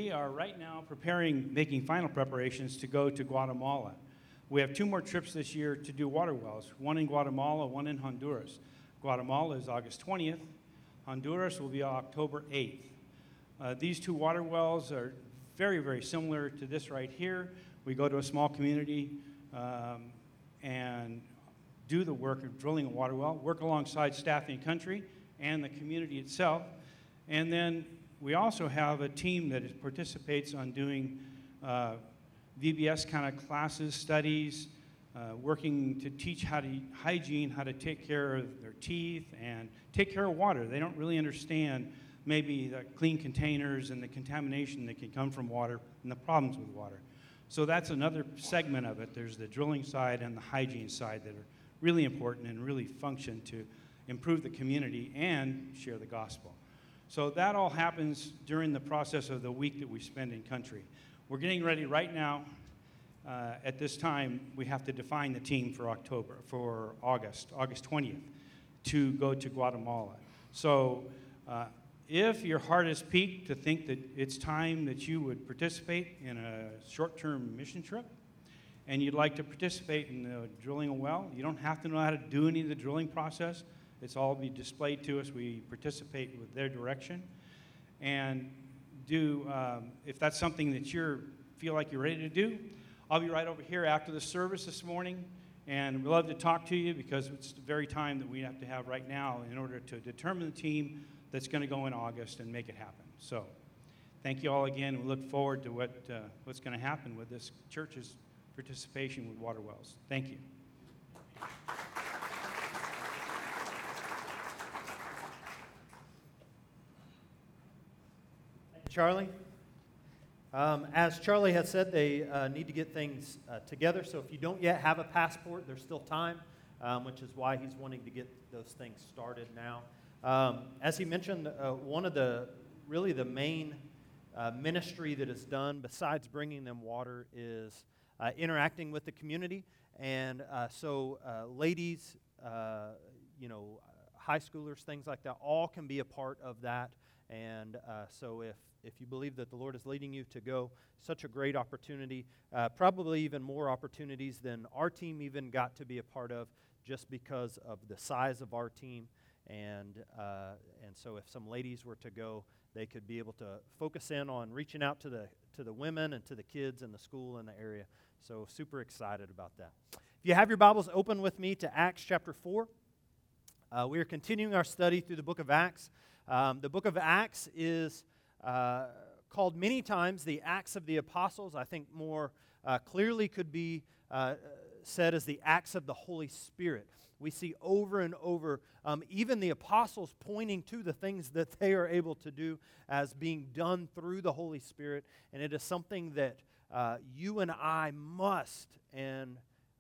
we are right now making final preparations to go to Guatemala. We have 2 more trips this year to do water wells, one in Guatemala, one in Honduras. Guatemala is August 20th. Honduras will be October 8th. These 2 water wells are very, very similar to this right here. We go to a small community and do the work of drilling a water well, work alongside Staffing Country and the community itself. And then we also have a team that participates on doing VBS kind of classes, studies, working to teach hygiene, how to take care of their teeth and take care of water. They don't really understand maybe the clean containers and the contamination that can come from water and the problems with water. So that's another segment of it. There's the drilling side and the hygiene side that are really important and really function to improve the community and share the gospel. So that all happens during the process of the week that we spend in country. We're getting ready right now. At this time, we have to define the team for August 20th, to go to Guatemala. So if your heart is piqued to think that it's time that you would participate in a short-term mission trip, and you'd like to participate in drilling a well, you don't have to know how to do any of the drilling process. It's all be displayed to us. We participate with their direction. And if that's something that you feel like you're ready to do, I'll be right over here after the service this morning, and we'd love to talk to you because it's the very time that we have to have right now in order to determine the team that's going to go in August and make it happen. So thank you all again. We look forward to what's going to happen with this church's participation with water wells. Thank you. Charlie. As Charlie has said, they need to get things together. So if you don't yet have a passport, there's still time, which is why he's wanting to get those things started now. As he mentioned, one of the main ministry that is done besides bringing them water is interacting with the community. And so ladies, high schoolers, things like that, all can be a part of that. And so if you believe that the Lord is leading you to go, such a great opportunity, probably even more opportunities than our team even got to be a part of just because of the size of our team. And so if some ladies were to go, they could be able to focus in on reaching out to the women and to the kids in the school in the area. So super excited about that. If you have your Bibles, open with me to Acts chapter 4. We are continuing our study through the book of Acts. The book of Acts is called many times the Acts of the Apostles. I think more clearly could be said as the Acts of the Holy Spirit. We see over and over even the apostles pointing to the things that they are able to do as being done through the Holy Spirit. And it is something that you and I must and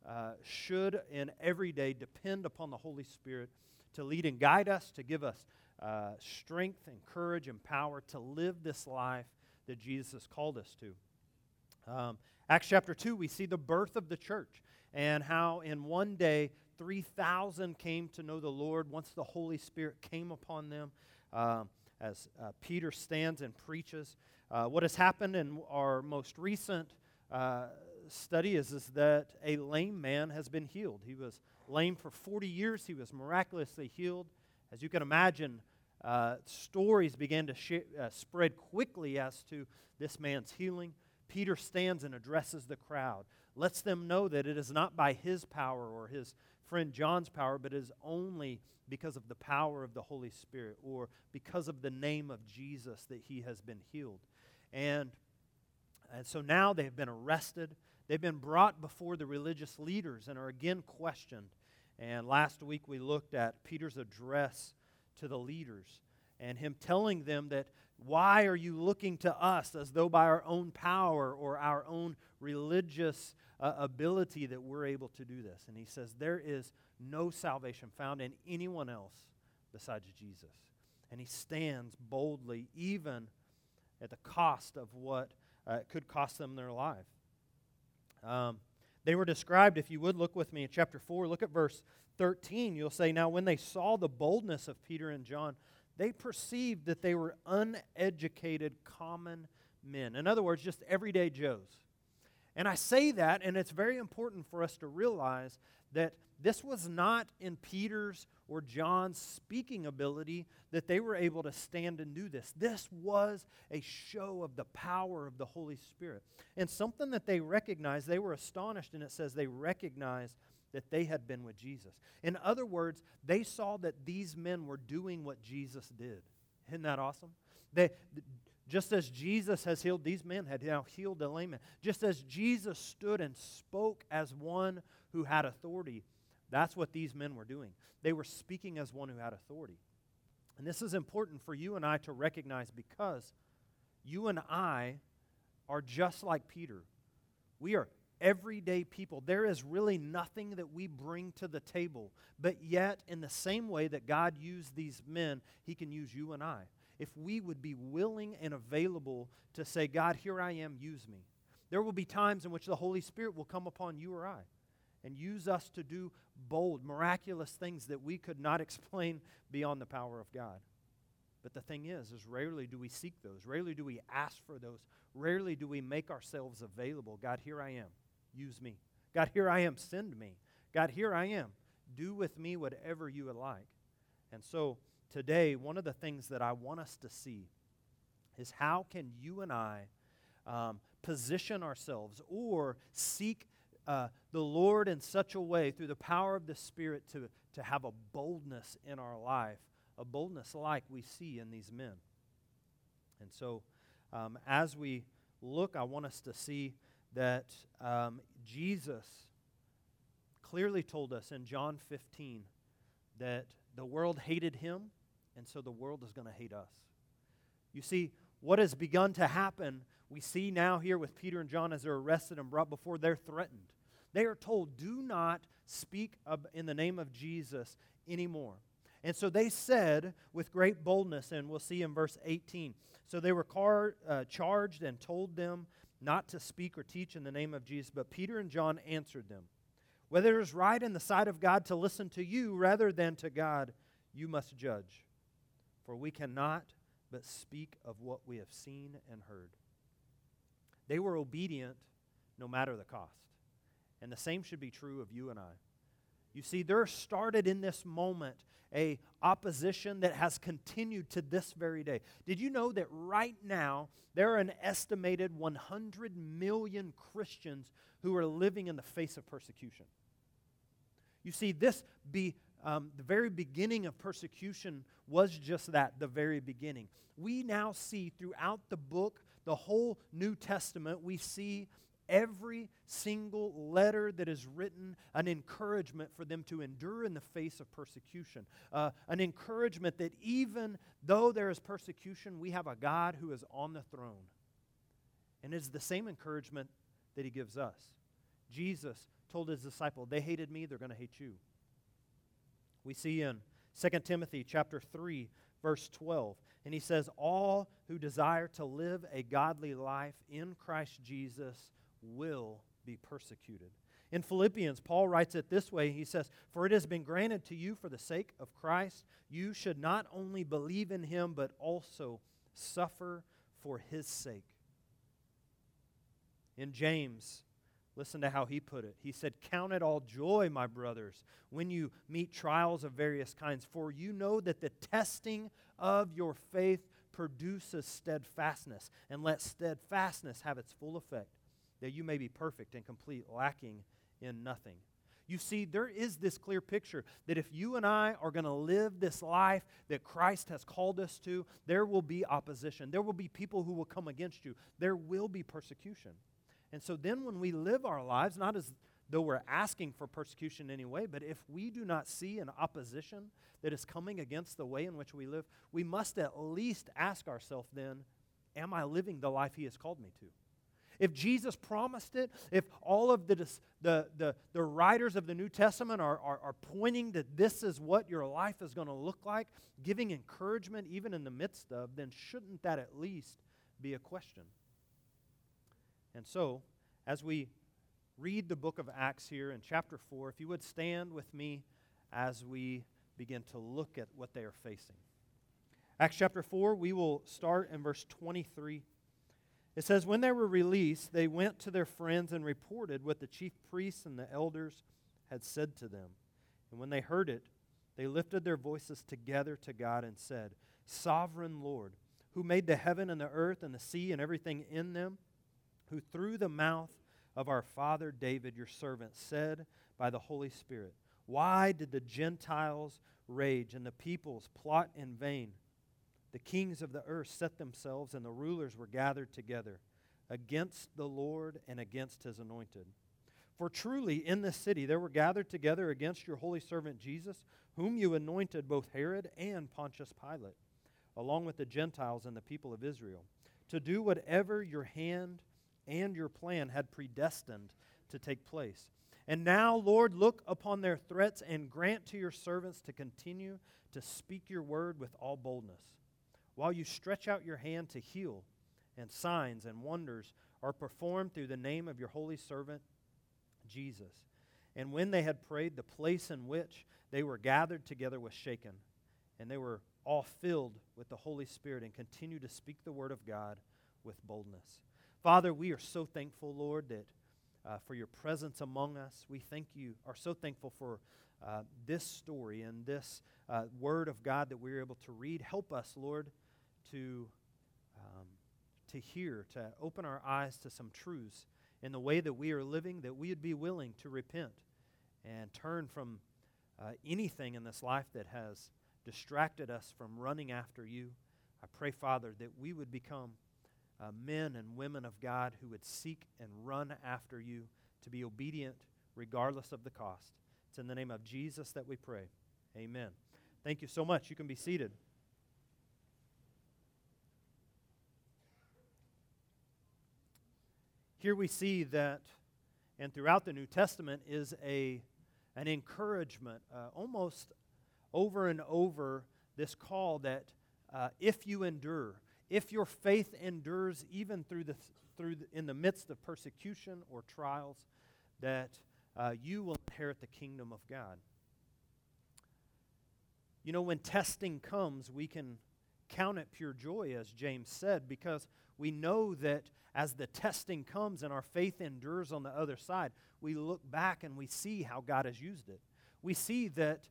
should in every day depend upon the Holy Spirit to lead and guide us, to give us strength and courage and power to live this life that Jesus has called us to. Acts chapter 2, we see the birth of the church and how in one day 3,000 came to know the Lord once the Holy Spirit came upon them as Peter stands and preaches. What has happened in our most recent study is that a lame man has been healed. He was lame for 40 years. He was miraculously healed. As you can imagine, stories began to spread quickly as to this man's healing. Peter stands and addresses the crowd, lets them know that it is not by his power or his friend John's power, but it is only because of the power of the Holy Spirit or because of the name of Jesus that he has been healed. And so now they have been arrested. They've been brought before the religious leaders and are again questioned. And last week we looked at Peter's address to the leaders and him telling them that, why are you looking to us as though by our own power or our own religious ability that we're able to do this? And he says there is no salvation found in anyone else besides Jesus. And he stands boldly even at the cost of what could cost them their life. They were described, if you would look with me in chapter 4, look at verse 13. You'll say, now when they saw the boldness of Peter and John, they perceived that they were uneducated common men. In other words, just everyday Joes. And I say that, and it's very important for us to realize that this was not in Peter's or John's speaking ability that they were able to stand and do this. This was a show of the power of the Holy Spirit. And something that they recognized, they were astonished, and it says they recognized that they had been with Jesus. In other words, they saw that these men were doing what Jesus did. Isn't that awesome? Just as Jesus has healed, these men had now healed the lame man. Just as Jesus stood and spoke as one who had authority, that's what these men were doing. They were speaking as one who had authority. And this is important for you and I to recognize, because you and I are just like Peter. We are everyday people. There is really nothing that we bring to the table. But yet, in the same way that God used these men, He can use you and I. If we would be willing and available to say, God, here I am, use me. There will be times in which the Holy Spirit will come upon you or I and use us to do bold, miraculous things that we could not explain beyond the power of God. But the thing is rarely do we seek those. Rarely do we ask for those. Rarely do we make ourselves available. God, here I am. Use me. God, here I am. Send me. God, here I am. Do with me whatever you would like. And so today, one of the things that I want us to see is how can you and I position ourselves or seek the Lord in such a way through the power of the Spirit to have a boldness in our life, a boldness like we see in these men. And so as we look, I want us to see that Jesus clearly told us in John 15 that the world hated Him, and so the world is going to hate us. You see, what has begun to happen, we see now here with Peter and John as they're arrested and brought before, they're threatened. They are told, do not speak in the name of Jesus anymore. And so they said with great boldness, and we'll see in verse 18, so they were charged and told them not to speak or teach in the name of Jesus. But Peter and John answered them, whether it is right in the sight of God to listen to you rather than to God, you must judge. For we cannot but speak of what we have seen and heard. They were obedient no matter the cost. And the same should be true of you and I. You see, there started in this moment a opposition that has continued to this very day. Did you know that right now there are an estimated 100 million Christians who are living in the face of persecution? You see, the very beginning of persecution was just that, the very beginning. We now see throughout the book, the whole New Testament, we see every single letter that is written an encouragement for them to endure in the face of persecution. An encouragement that even though there is persecution, we have a God who is on the throne. And it's the same encouragement that He gives us. Jesus told His disciple, they hated me, they're going to hate you. We see in 2 Timothy chapter 3, verse 12, and he says, all who desire to live a godly life in Christ Jesus will be persecuted. In Philippians, Paul writes it this way. He says, for it has been granted to you for the sake of Christ, you should not only believe in Him, but also suffer for His sake. In James, listen to how he put it. He said, count it all joy, my brothers, when you meet trials of various kinds, for you know that the testing of your faith produces steadfastness, and let steadfastness have its full effect, that you may be perfect and complete, lacking in nothing. You see, there is this clear picture that if you and I are going to live this life that Christ has called us to, there will be opposition. There will be people who will come against you. There will be persecution. And so then when we live our lives, not as though we're asking for persecution anyway, but if we do not see an opposition that is coming against the way in which we live, we must at least ask ourselves then, am I living the life He has called me to? If Jesus promised it, if all of the writers of the New Testament are pointing that this is what your life is going to look like, giving encouragement even in the midst of, then shouldn't that at least be a question? And so, as we read the book of Acts here in chapter 4, if you would stand with me as we begin to look at what they are facing. Acts chapter 4, we will start in verse 23. It says, when they were released, they went to their friends and reported what the chief priests and the elders had said to them. And when they heard it, they lifted their voices together to God and said, Sovereign Lord, who made the heaven and the earth and the sea and everything in them, who through the mouth of our father David, your servant, said by the Holy Spirit, why did the Gentiles rage and the peoples plot in vain? The kings of the earth set themselves, and the rulers were gathered together against the Lord and against his anointed. For truly in this city there were gathered together against your holy servant Jesus, whom you anointed, both Herod and Pontius Pilate, along with the Gentiles and the people of Israel, to do whatever your hand and your plan had predestined to take place. And now, Lord, look upon their threats and grant to your servants to continue to speak your word with all boldness, while you stretch out your hand to heal, and signs and wonders are performed through the name of your holy servant Jesus. And when they had prayed, the place in which they were gathered together was shaken, and they were all filled with the Holy Spirit and continued to speak the word of God with boldness. Father, we are so thankful, Lord, that for your presence among us. We are so thankful for this story and this word of God that we're able to read. Help us, Lord, to hear, to open our eyes to some truths in the way that we are living, that we would be willing to repent and turn from anything in this life that has distracted us from running after you. I pray, Father, that we would become men and women of God who would seek and run after you, to be obedient regardless of the cost. It's in the name of Jesus that we pray. Amen. Thank you so much. You can be seated. Here we see that, and throughout the New Testament, is an encouragement, almost over and over, this call that if you endure, if your faith endures even in the midst of persecution or trials, that you will inherit the kingdom of God. You know, when testing comes, we can count it pure joy, as James said, because we know that as the testing comes and our faith endures on the other side, we look back and we see how God has used it. We see that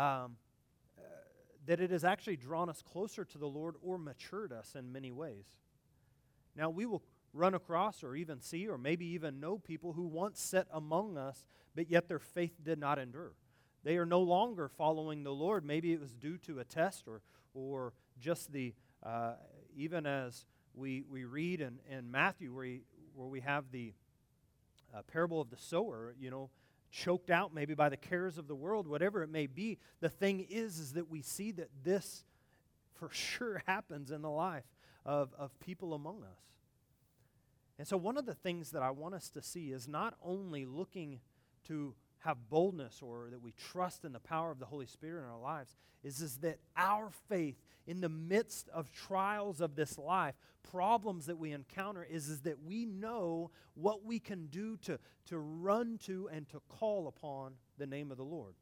that it has actually drawn us closer to the Lord or matured us in many ways. Now, we will run across or even see or maybe even know people who once sat among us, but yet their faith did not endure. They are no longer following the Lord. Maybe it was due to a test or just the, even as we read in Matthew where we have the parable of the sower, choked out maybe by the cares of the world, whatever it may be. The thing is that we see that this for sure happens in the life of people among us. And so one of the things that I want us to see is not only looking to have boldness or that we trust in the power of the Holy Spirit in our lives, is that our faith in the midst of trials of this life, problems that we encounter, is that we know what we can do to run to and to call upon the name of the Lord.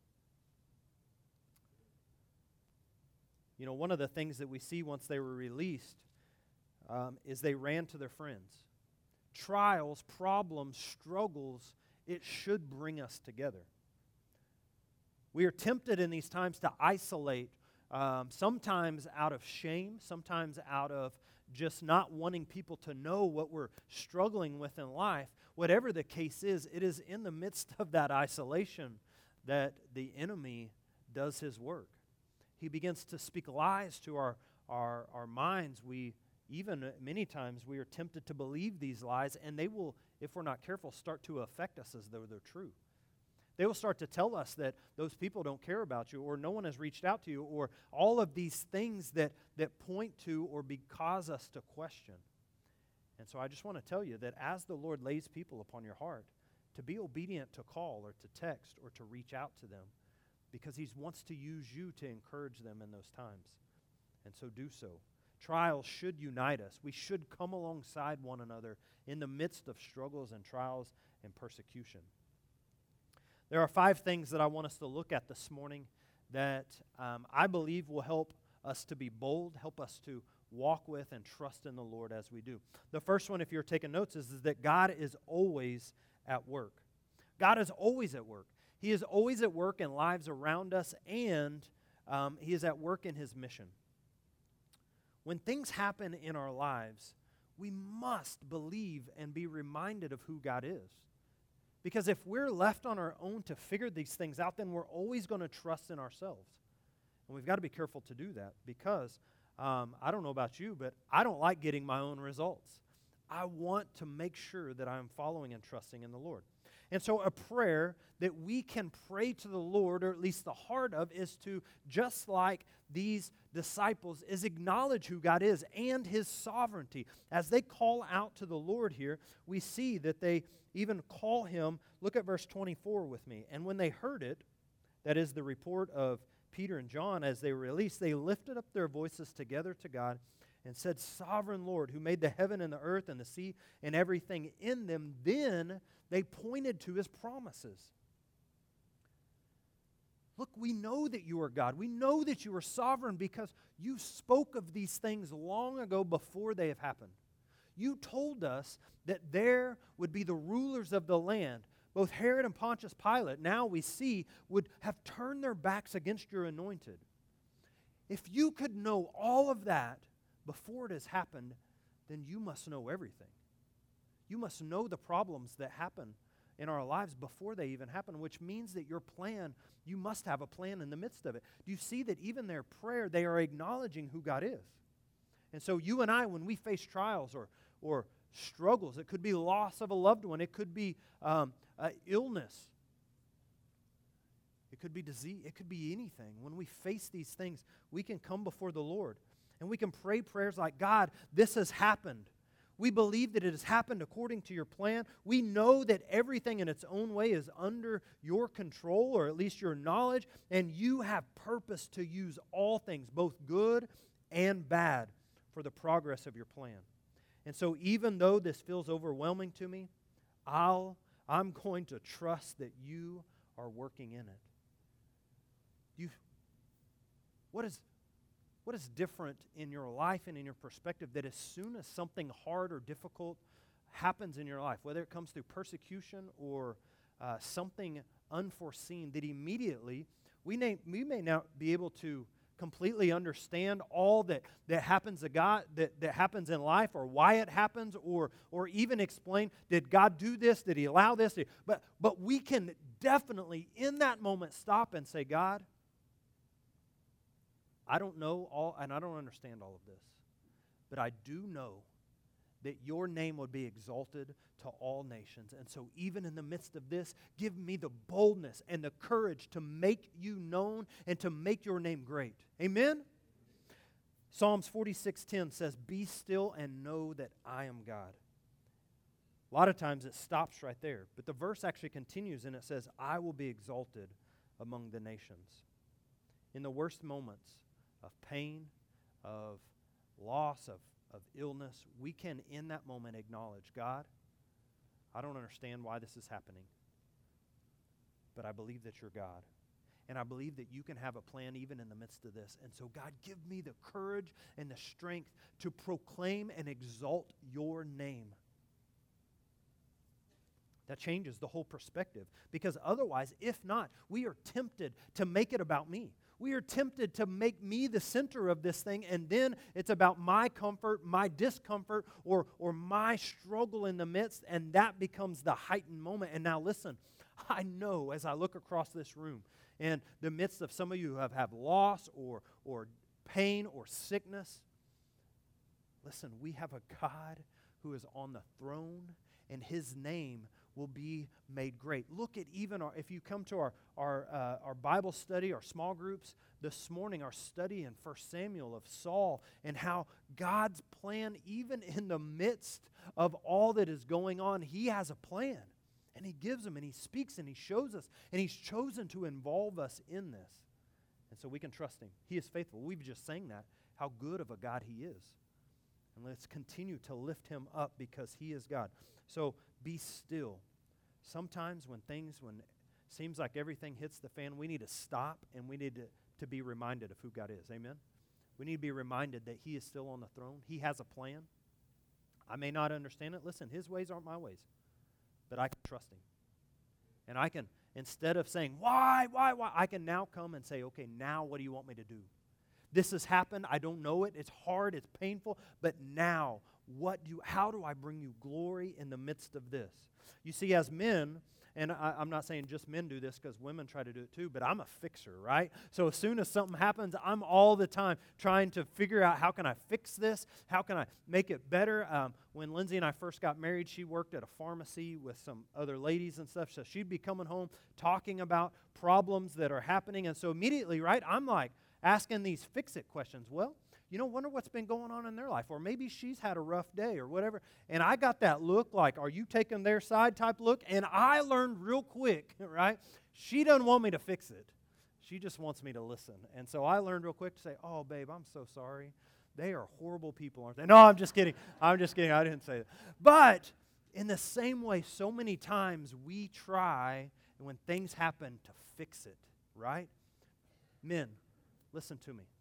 You know, one of the things that we see once they were released is they ran to their friends. Trials, problems, struggles, it should bring us together. We are tempted in these times to isolate, sometimes out of shame, sometimes out of just not wanting people to know what we're struggling with in life. Whatever the case is, it is in the midst of that isolation that the enemy does his work. He begins to speak lies to our minds. Many times we are tempted to believe these lies, and they will, if we're not careful, start to affect us as though they're true. They will start to tell us that those people don't care about you, or no one has reached out to you, or all of these things that point to or cause us to question. And so I just want to tell you that as the Lord lays people upon your heart, to be obedient to call or to text or to reach out to them, because He wants to use you to encourage them in those times. And so do so. Trials should unite us. We should come alongside one another in the midst of struggles and trials and persecution. There are 5 things that I want us to look at this morning that I believe will help us to be bold, help us to walk with and trust in the Lord as we do. The first one, if you're taking notes, is that God is always at work. God is always at work. He is always at work in lives around us, and He is at work in His mission. When things happen in our lives, we must believe and be reminded of who God is. Because if we're left on our own to figure these things out, then we're always going to trust in ourselves. And we've got to be careful to do that because I don't know about you, but I don't like getting my own results. I want to make sure that I'm following and trusting in the Lord. And so a prayer that we can pray to the Lord, or at least the heart of, is to, just like these disciples, is acknowledge who God is and His sovereignty. As they call out to the Lord here, we see that they even call Him. Look at verse 24 with me. And when they heard it, that is the report of Peter and John as they were released, they lifted up their voices together to God and said, Sovereign Lord, who made the heaven and the earth and the sea and everything in them. Then they pointed to His promises. Look, we know that you are God. We know that you are sovereign because you spoke of these things long ago before they have happened. You told us that there would be the rulers of the land. Both Herod and Pontius Pilate, now we see, would have turned their backs against your anointed. If you could know all of that before it has happened, then you must know everything. You must know the problems that happen in our lives before they even happen, which means that your plan, you must have a plan in the midst of it. Do you see that even their prayer, they are acknowledging who God is? And so you and I, when we face trials or struggles, it could be loss of a loved one, it could be illness, it could be disease, it could be anything. When we face these things, we can come before the Lord and we can pray prayers like, God, this has happened. We believe that it has happened according to your plan. We know that everything in its own way is under your control, or at least your knowledge, and you have purpose to use all things, both good and bad, for the progress of your plan. And so even though this feels overwhelming to me, I'm going to trust that you are working in it. What is different in your life and in your perspective that as soon as something hard or difficult happens in your life, whether it comes through persecution or something unforeseen, that immediately we may not be able to completely understand all that happens to God, that happens in life, or why it happens, or even explain, did God do this? Did He allow this? But we can definitely in that moment stop and say, God, I don't know all, and I don't understand all of this, but I do know that your name would be exalted to all nations. And so even in the midst of this, give me the boldness and the courage to make you known and to make your name great. Amen? Psalms 46:10 says, be still and know that I am God. A lot of times it stops right there, but the verse actually continues and it says, I will be exalted among the nations. In the worst moments of pain, of loss, of illness, we can in that moment acknowledge, God, I don't understand why this is happening, but I believe that you're God. And I believe that you can have a plan even in the midst of this. And so God, give me the courage and the strength to proclaim and exalt your name. That changes the whole perspective. Because otherwise, if not, we are tempted to make it about me. We are tempted to make me the center of this thing, and then it's about my comfort, my discomfort, or my struggle in the midst, and that becomes the heightened moment. And now listen, I know as I look across this room, in the midst of some of you who have loss or pain or sickness, listen, we have a God who is on the throne, and His name will be made great. Look at even if you come to our Bible study, our small groups, this morning, our study in 1 Samuel of Saul and how God's plan, even in the midst of all that is going on, He has a plan. And He gives them and He speaks and He shows us. And He's chosen to involve us in this. And so we can trust Him. He is faithful. We've just sang that, how good of a God He is. And let's continue to lift Him up because He is God. So be still. Sometimes when it seems like everything hits the fan, we need to stop and we need to be reminded of who God is. Amen? We need to be reminded that He is still on the throne. He has a plan. I may not understand it. Listen, His ways aren't my ways, but I can trust Him. And I can, instead of saying, why, I can now come and say, okay, now what do you want me to do? This has happened. I don't know it. It's hard. It's painful. But now, how do I bring you glory in the midst of this? You see, as men, and I'm not saying just men do this because women try to do it too, but I'm a fixer, right? So as soon as something happens, I'm all the time trying to figure out how can I fix this? How can I make it better? When Lindsay and I first got married, she worked at a pharmacy with some other ladies and stuff, so she'd be coming home talking about problems that are happening, and so immediately, right, I'm like asking these fix-it questions. Well, wonder what's been going on in their life. Or maybe she's had a rough day or whatever. And I got that look like, are you taking their side type look? And I learned real quick, right? She doesn't want me to fix it. She just wants me to listen. And so I learned real quick to say, oh, babe, I'm so sorry. They are horrible people, aren't they? No, I'm just kidding. I didn't say that. But in the same way, so many times we try, and when things happen, to fix it, right? Men, listen to me.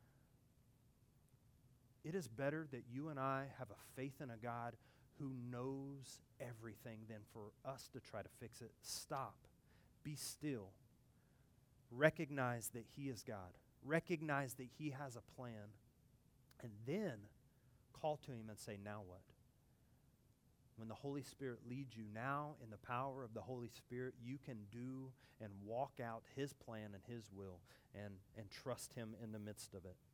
It is better that you and I have a faith in a God who knows everything than for us to try to fix it. Stop. Be still. Recognize that He is God. Recognize that He has a plan. And then call to Him and say, now what? When the Holy Spirit leads you now in the power of the Holy Spirit, you can do and walk out His plan and His will and trust Him in the midst of it.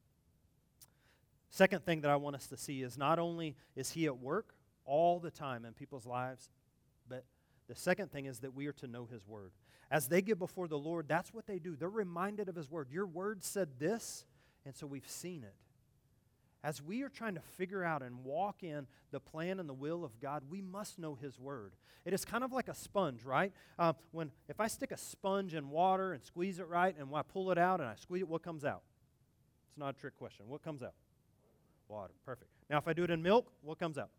Second thing that I want us to see is not only is He at work all the time in people's lives, but the second thing is that we are to know His Word. As they get before the Lord, that's what they do. They're reminded of His Word. Your Word said this, and so we've seen it. As we are trying to figure out and walk in the plan and the will of God, we must know His Word. It is kind of like a sponge, right? If I stick a sponge in water and squeeze it right, and when I pull it out and I squeeze it, what comes out? It's not a trick question. What comes out? Water. Perfect. Now, if I do it in milk, what comes out?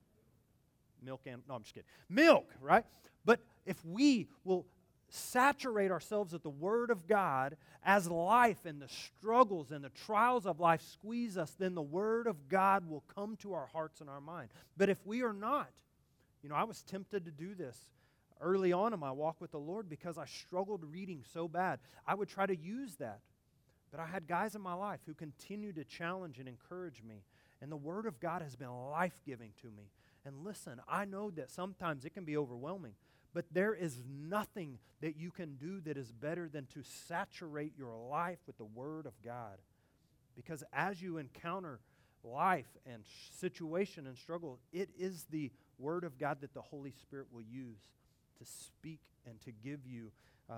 No, I'm just kidding. Milk, right? But if we will saturate ourselves with the Word of God as life and the struggles and the trials of life squeeze us, then the Word of God will come to our hearts and our mind. But if we are not, I was tempted to do this early on in my walk with the Lord because I struggled reading so bad. I would try to use that. But I had guys in my life who continued to challenge and encourage me. And the Word of God has been life-giving to me. And listen, I know that sometimes it can be overwhelming, but there is nothing that you can do that is better than to saturate your life with the Word of God. Because as you encounter life and situation and struggle, it is the Word of God that the Holy Spirit will use to speak and to give you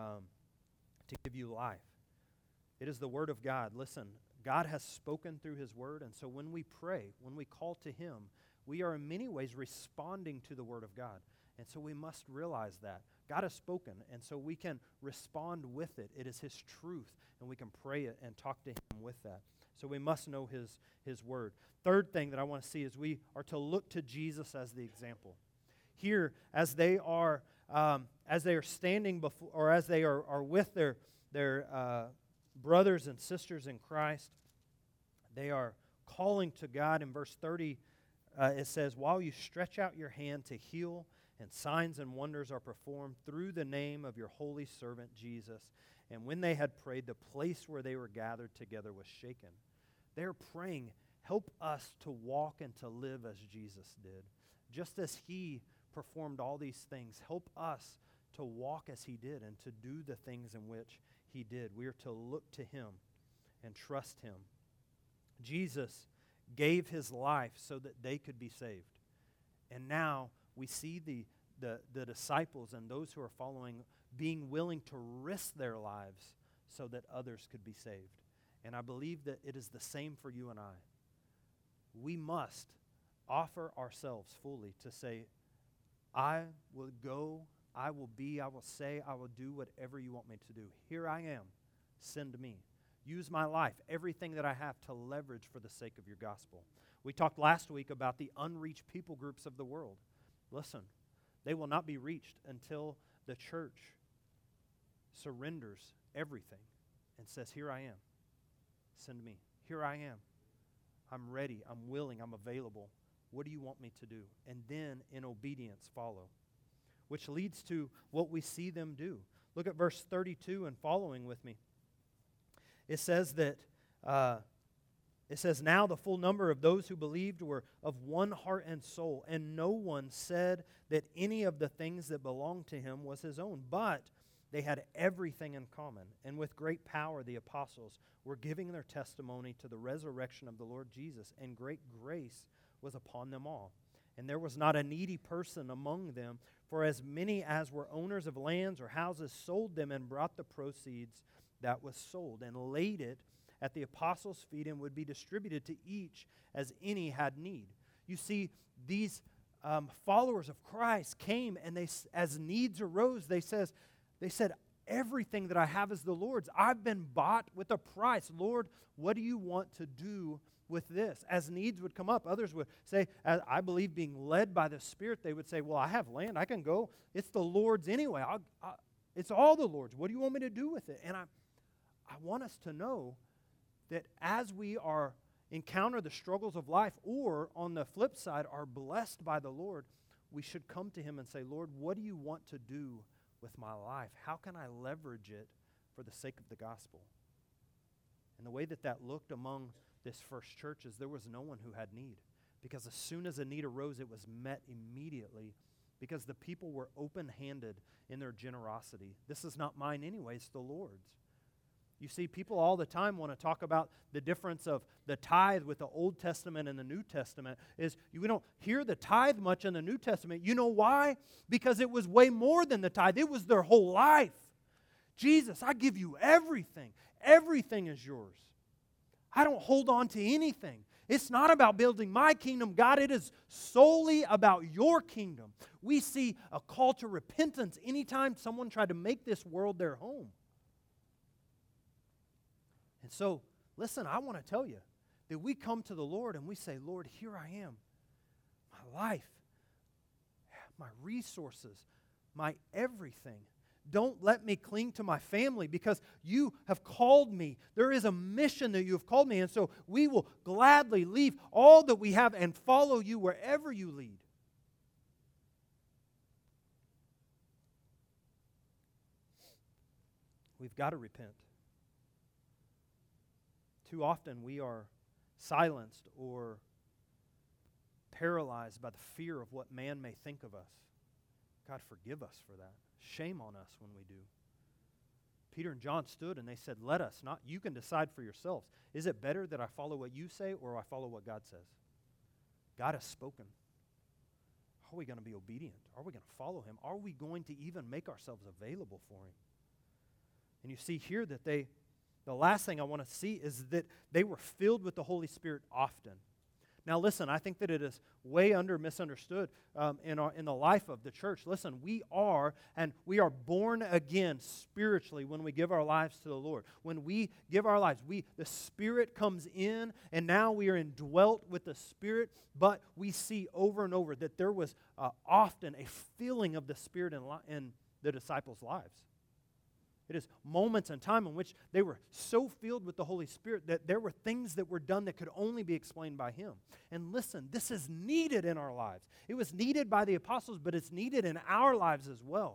life. It is the Word of God. Listen, God has spoken through His Word, and so when we pray, when we call to Him, we are in many ways responding to the Word of God. And so we must realize that. God has spoken, and so we can respond with it. It is His truth, and we can pray it and talk to Him with that. So we must know His Word. Third thing that I want to see is we are to look to Jesus as the example. Here, as they are standing before, or as they are with their brothers and sisters in Christ, they are calling to God. In verse 30, it says, while you stretch out your hand to heal, and signs and wonders are performed through the name of your holy servant Jesus. And when they had prayed, the place where they were gathered together was shaken. They're praying, help us to walk and to live as Jesus did. Just as He performed all these things, help us to walk as He did and to do the things in which He did. We are to look to Him and trust Him. Jesus gave His life so that they could be saved. And now we see the disciples and those who are following being willing to risk their lives so that others could be saved. And I believe that it is the same for you and I. We must offer ourselves fully to say, I will go, I will be, I will say, I will do whatever you want me to do. Here I am. Send me. Use my life, everything that I have, to leverage for the sake of your gospel. We talked last week about the unreached people groups of the world. Listen, they will not be reached until the church surrenders everything and says, here I am. Send me. here I am. I'm ready. I'm willing. I'm available. What do you want me to do? And then in obedience follow. Which leads to what we see them do. Look at verse 32 and following with me. It says that, now the full number of those who believed were of one heart and soul, and no one said that any of the things that belonged to him was his own, but they had everything in common. And with great power the apostles were giving their testimony to the resurrection of the Lord Jesus, and great grace was upon them all. And there was not a needy person among them, for as many as were owners of lands or houses sold them and brought the proceeds that was sold and laid it at the apostles' feet, and would be distributed to each as any had need. You see, these followers of Christ came, and they, as needs arose, they said, everything that I have is the Lord's. I've been bought with a price. Lord, what do you want to do with this? As needs would come up, others would say, I believe being led by the Spirit, they would say, well, I have land. I can go. It's the Lord's anyway. It's all the Lord's. What do you want me to do with it? And I want us to know that as we encounter the struggles of life, or on the flip side, are blessed by the Lord, we should come to Him and say, Lord, what do you want to do with my life? How can I leverage it for the sake of the gospel? And the way that looked among this first church is there was no one who had need. Because as soon as a need arose, it was met immediately, because the people were open-handed in their generosity. This is not mine anyway, it's the Lord's. You see, people all the time want to talk about the difference of the tithe with the Old Testament and the New Testament. We don't hear the tithe much in the New Testament. You know why? Because it was way more than the tithe. It was their whole life. Jesus, I give you everything. Everything is yours. I don't hold on to anything. It's not about building my kingdom, God. It is solely about your kingdom. We see a call to repentance anytime someone tried to make this world their home. And so, listen, I want to tell you that we come to the Lord and we say, Lord, here I am. My life, my resources, my everything. Don't let me cling to my family, because you have called me. There is a mission that you have called me. And so we will gladly leave all that we have and follow you wherever you lead. We've got to repent. Too often we are silenced or paralyzed by the fear of what man may think of us. God, forgive us for that. Shame on us when we do. Peter and John stood and they said, let us, not you can decide for yourselves. Is it better that I follow what you say or I follow what God says? God has spoken. Are we going to be obedient? Are we going to follow Him? Are we going to even make ourselves available for Him? And you see here that the last thing I want to see is that they were filled with the Holy Spirit often. Now listen, I think that it is way misunderstood in the life of the church. Listen, we are born again spiritually when we give our lives to the Lord. When we give our lives, the Spirit comes in, and now we are indwelt with the Spirit, but we see over and over that there was often a filling of the Spirit in the disciples' lives. It is moments in time in which they were so filled with the Holy Spirit that there were things that were done that could only be explained by Him. And listen, this is needed in our lives. It was needed by the apostles, but it's needed in our lives as well.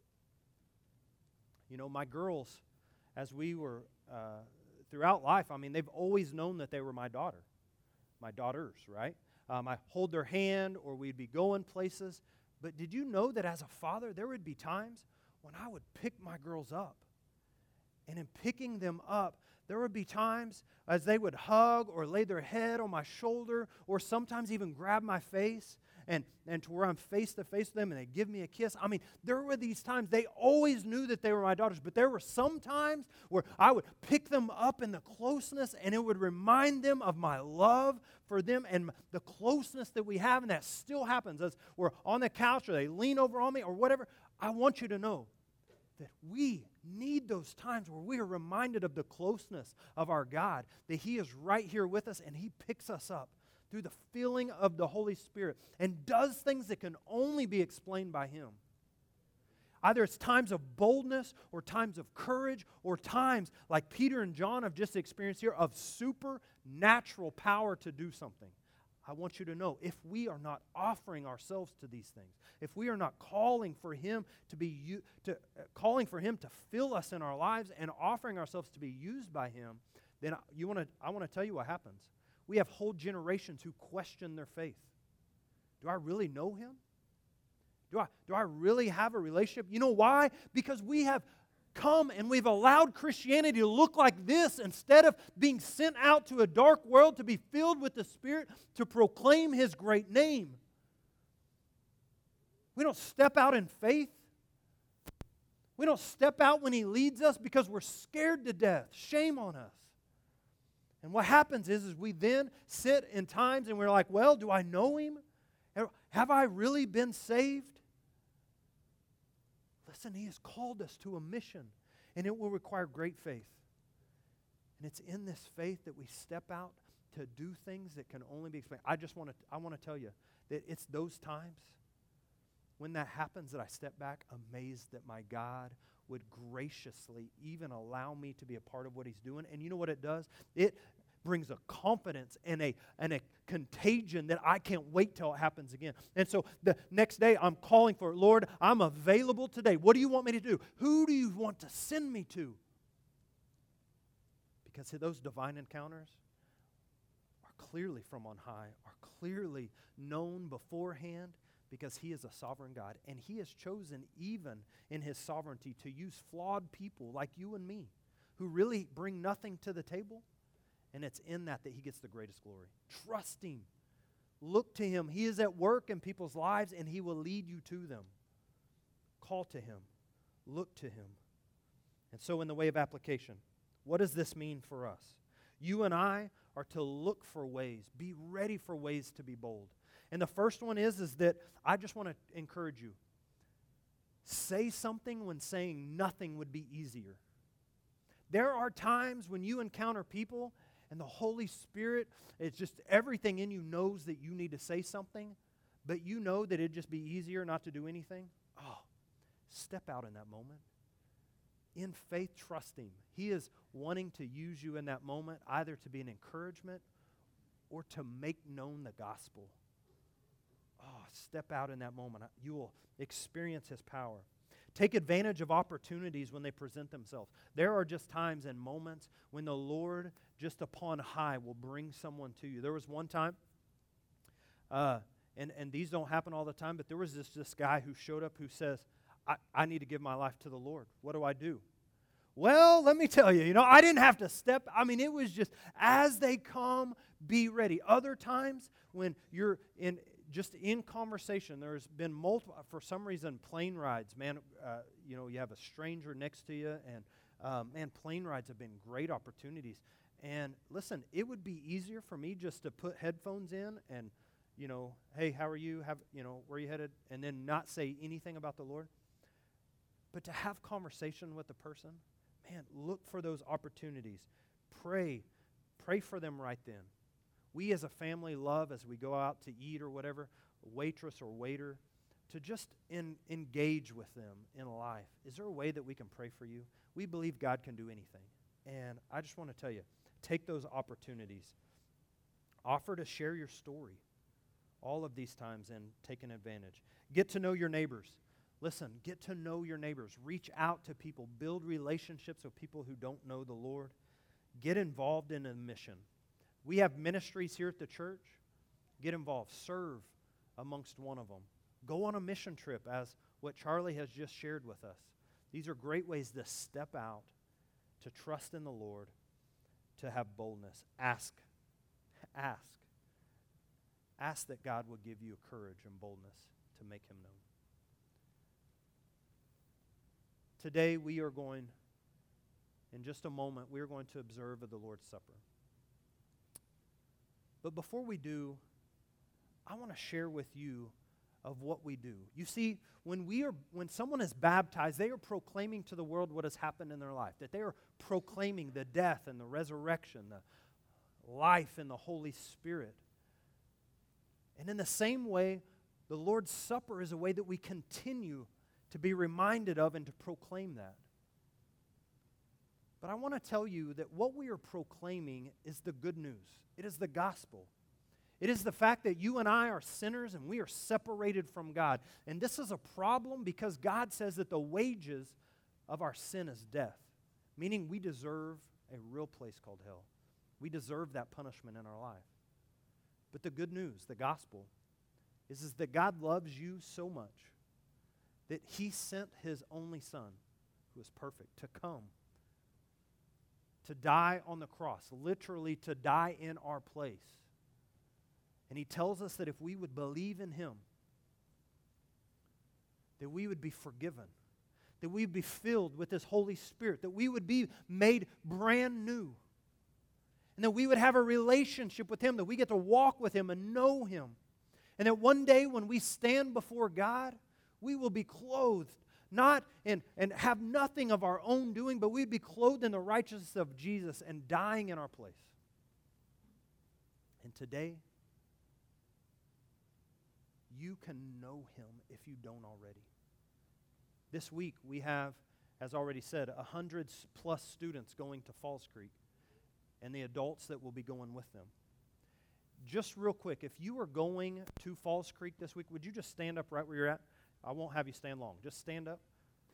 You know, my girls, as we were throughout life, they've always known that they were my daughter. My daughters, right? I hold their hand, or we'd be going places. But did you know that as a father, there would be times when I would pick my girls up? And in picking them up, there would be times as they would hug or lay their head on my shoulder, or sometimes even grab my face and to where I'm face to face with them and they give me a kiss. There were these times, they always knew that they were my daughters, but there were some times where I would pick them up in the closeness, and it would remind them of my love for them and the closeness that we have, and that still happens as we're on the couch or they lean over on me or whatever. I want you to know that we need those times where we are reminded of the closeness of our God, that He is right here with us and He picks us up through the filling of the Holy Spirit and does things that can only be explained by Him. Either it's times of boldness or times of courage or times like Peter and John have just experienced here of supernatural power to do something. I want you to know, if we are not offering ourselves to these things, if we are not calling for Him calling for Him to fill us in our lives and offering ourselves to be used by Him, then I want to tell you what happens. We have whole generations who question their faith. Do I really know Him? Do I really have a relationship? You know why? Because we have come and we've allowed Christianity to look like this instead of being sent out to a dark world to be filled with the Spirit to proclaim His great name. We don't step out in faith. We don't step out when He leads us because we're scared to death. Shame on us. And what happens is we then sit in times and we're like, well, do I know Him? Have I really been saved? Listen, He has called us to a mission, and it will require great faith. And it's in this faith that we step out to do things that can only be explained. I want to tell you that it's those times when that happens that I step back amazed that my God would graciously even allow me to be a part of what He's doing. And you know what it does? It brings a confidence and a contagion that I can't wait till it happens again. And so the next day I'm calling for, Lord, I'm available today. What do you want me to do? Who do you want to send me to? Because those divine encounters are clearly from on high, are clearly known beforehand, because He is a sovereign God. And He has chosen, even in His sovereignty, to use flawed people like you and me, who really bring nothing to the table. And it's in that He gets the greatest glory. Trust Him. Look to Him. He is at work in people's lives, and He will lead you to them. Call to Him. Look to Him. And so in the way of application, what does this mean for us? You and I are to look for ways, be ready for ways to be bold. And the first one is that I just want to encourage you. Say something when saying nothing would be easier. There are times when you encounter people and the Holy Spirit, it's just everything in you knows that you need to say something, but you know that it'd just be easier not to do anything. Oh, step out in that moment. In faith, trust Him. He is wanting to use you in that moment, either to be an encouragement or to make known the gospel. Oh, step out in that moment. You will experience His power. Take advantage of opportunities when they present themselves. There are just times and moments when the Lord, just upon high, will bring someone to you. There was one time, and these don't happen all the time, but there was this guy who showed up who says, I need to give my life to the Lord. What do I do? Well, let me tell you, I didn't have to it was just, as they come, be ready. Other times, when you're in conversation, there's been multiple, for some reason, plane rides. Man, you have a stranger next to you, and plane rides have been great opportunities. And listen, it would be easier for me just to put headphones in and, hey, how are you? Where are you headed? And then not say anything about the Lord. But to have conversation with the person, man, look for those opportunities. Pray for them right then. We as a family love, as we go out to eat or whatever, a waitress or waiter, to just engage with them in life. Is there a way that we can pray for you? We believe God can do anything. And I just want to tell you, take those opportunities. Offer to share your story. All of these times and taking advantage. Get to know your neighbors. Listen, get to know your neighbors. Reach out to people. Build relationships with people who don't know the Lord. Get involved in a mission. We have ministries here at the church. Get involved. Serve amongst one of them. Go on a mission trip, as what Charlie has just shared with us. These are great ways to step out, to trust in the Lord, to have boldness. Ask. Ask that God will give you courage and boldness to make Him known. Today we are going, in just a moment, we are going to observe the Lord's Supper. But before we do, I want to share with you of what we do. You see, when someone is baptized, they are proclaiming to the world what has happened in their life, that they are proclaiming the death and the resurrection, the life in the Holy Spirit. And in the same way, the Lord's Supper is a way that we continue to be reminded of and to proclaim that. But I want to tell you that what we are proclaiming is the good news. It is the gospel. It is the fact that you and I are sinners and we are separated from God. And this is a problem because God says that the wages of our sin is death, meaning we deserve a real place called hell. We deserve that punishment in our life. But the good news, the gospel, is that God loves you so much that He sent His only Son, who is perfect, to come, to die on the cross, literally to die in our place. And He tells us that if we would believe in Him, that we would be forgiven, that we would be filled with His Holy Spirit, that we would be made brand new, and that we would have a relationship with Him, that we get to walk with Him and know Him. And that one day when we stand before God, we will be clothed, not and have nothing of our own doing, but we'd be clothed in the righteousness of Jesus and dying in our place. And today, you can know Him if you don't already. This week we have, as already said, 100+ students going to Falls Creek and the adults that will be going with them. Just real quick, if you are going to Falls Creek this week, would you just stand up right where you're at? I won't have you stand long. Just stand up.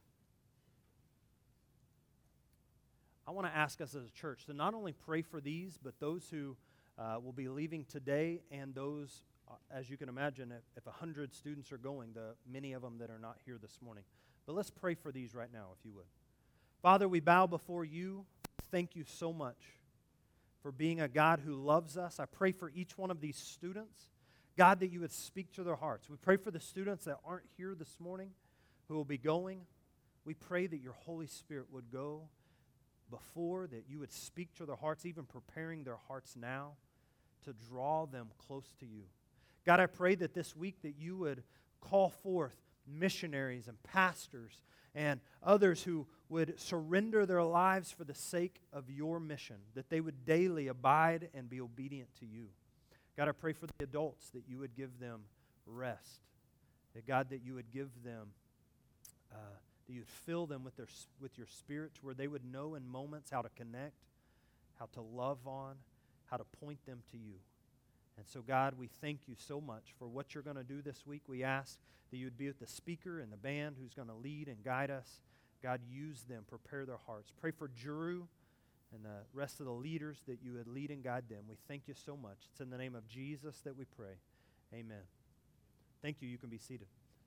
I want to ask us as a church to not only pray for these, but those who will be leaving today and those, as you can imagine, if 100 students are going, the many of them that are not here this morning. But let's pray for these right now, if you would. Father, we bow before you. Thank you so much for being a God who loves us. I pray for each one of these students, God, that you would speak to their hearts. We pray for the students that aren't here this morning who will be going. We pray that your Holy Spirit would go before, that you would speak to their hearts, even preparing their hearts now to draw them close to you. God, I pray that this week that you would call forth missionaries and pastors and others who would surrender their lives for the sake of your mission, that they would daily abide and be obedient to you. God, I pray for the adults that you would give them rest, that God, that you would give them, that you would fill them with your Spirit to where they would know in moments how to connect, how to love on, how to point them to you. And so, God, we thank you so much for what you're going to do this week. We ask that you would be with the speaker and the band who's going to lead and guide us. God, use them, prepare their hearts. Pray for Drew and the rest of the leaders that you would lead and guide them. We thank you so much. It's in the name of Jesus that we pray. Amen. Thank you. You can be seated.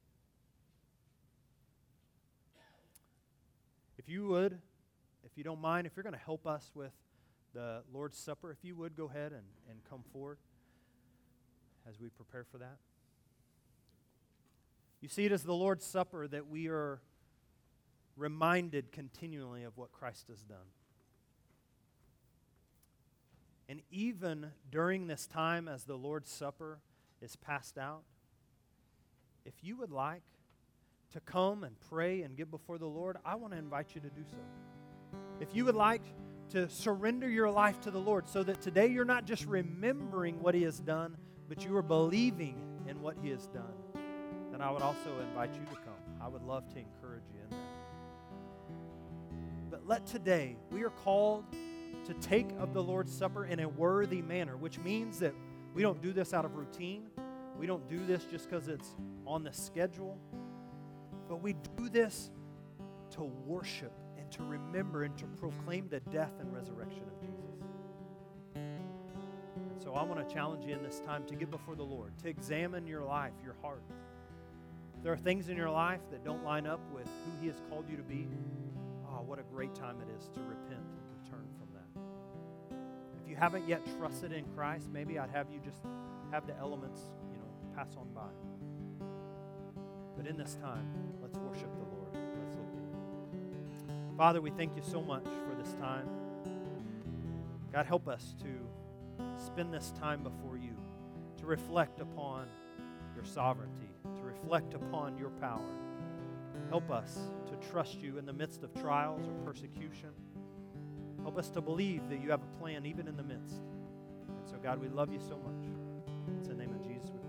If you would, if you don't mind, if you're going to help us with the Lord's Supper, if you would go ahead and come forward as we prepare for that. You see, it is the Lord's Supper that we are reminded continually of what Christ has done. And even during this time as the Lord's Supper is passed out, if you would like to come and pray and give before the Lord, I want to invite you to do so. If you would like to surrender your life to the Lord so that today you're not just remembering what He has done, but you are believing in what He has done, then I would also invite you to come. I would love to encourage you in that. But let today, we are called to take of the Lord's Supper in a worthy manner, which means that we don't do this out of routine. We don't do this just because it's on the schedule. But we do this to worship and to remember and to proclaim the death and resurrection of Jesus. And so I want to challenge you in this time to get before the Lord, to examine your life, your heart. If there are things in your life that don't line up with who He has called you to be, what a great time it is to repent and to turn from that. If you haven't yet trusted in Christ, maybe I'd have you just have the elements, pass on by. But in this time, let's worship the Lord. Let's look to Him. Father, we thank you so much for this time. God, help us to spend this time before you, to reflect upon your sovereignty, to reflect upon your power. Help us to trust you in the midst of trials or persecution. Help us to believe that you have a plan even in the midst. And so, God, we love you so much. It's in the name of Jesus we